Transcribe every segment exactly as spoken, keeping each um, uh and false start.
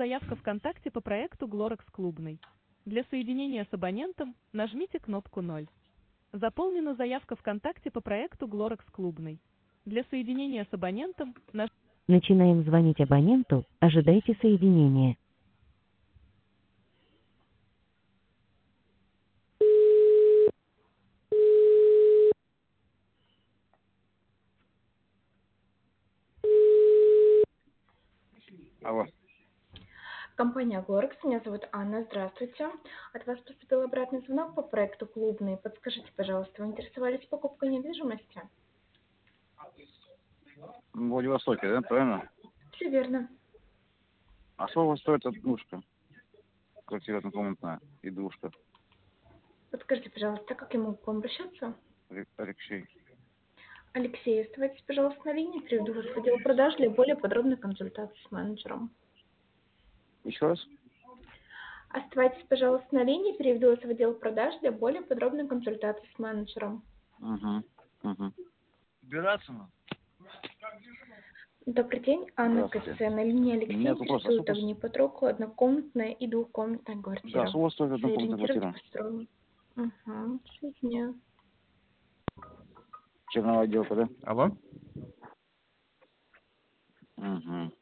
заявка ВКонтакте по проекту Глорекс Клубный. Для соединения с абонентом нажмите кнопку ноль. Заполнена заявка ВКонтакте по проекту Глорекс Клубный. Для соединения с абонентом нажмите. Начинаем звонить абоненту. Ожидайте соединения. Алло. Компания Глорекс, меня зовут Анна, здравствуйте. От вас поступил обратный звонок по проекту «Клубный». Подскажите, пожалуйста, вы интересовались покупкой недвижимости? В Владивостоке, да, правильно? Все верно. А сколько стоит однушка? Квартира однокомнатная и двушка. Подскажите, пожалуйста, как я могу к вам обращаться? Ре- Алексей. Алексей, оставайтесь, пожалуйста, на линии, приведу вас в отдел продаж для более подробной консультации с менеджером. Еще раз? Оставайтесь, пожалуйста, на линии, переведу вас в отдел продаж для более подробной консультации с менеджером. Угу. Угу. Убираться надо. Добрый день, Анна Здравствуйте. КС. На линии Алексей Нет вопроса. А интересует сколько... огни по троку, однокомнатная и двухкомнатная Да, квартира. сколько стоит однокомнатная Сориентируйтесь квартира? по строю. Угу, соединяю. Черного отделка, да? Алло? Угу.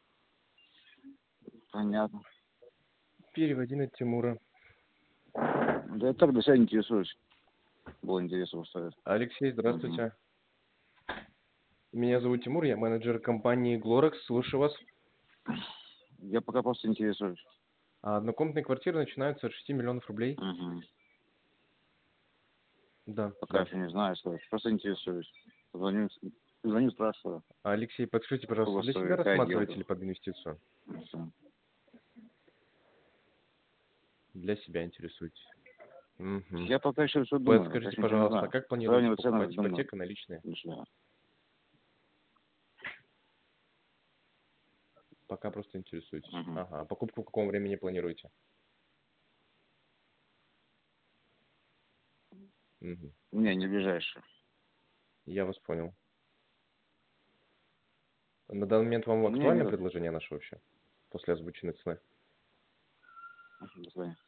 Понятно. Переводи на Тимура. Да я так для себя интересуюсь. Было интересно поставить. Алексей, Угу. здравствуйте. Меня зовут Тимур, я менеджер компании Глорекс. Слушаю вас. Я пока просто интересуюсь. А однокомнатные квартиры начинаются от шести миллионов рублей. Угу. Да, Пока да. еще не знаю, что. Просто интересуюсь. Звоню, звоню, спрашиваю. Алексей, подскажите, пожалуйста, Сколько для стоит, себя какая рассматриваете отделка? или под инвестицию? Всё. Для себя интересуетесь. Угу. Я пока еще все думаю, пока Подскажите, еще ничего не пожалуйста, а знаю. как планируете Сравнивать цены покупать? думаю. Ипотека, наличные? Начинаю. Пока просто интересуетесь. Угу. Ага. А покупку в каком времени планируете? Угу. Не, не ближайшее. Я вас понял. На данный момент вам Не, актуально не. предложение наше вообще? После озвученной цены? До свидания.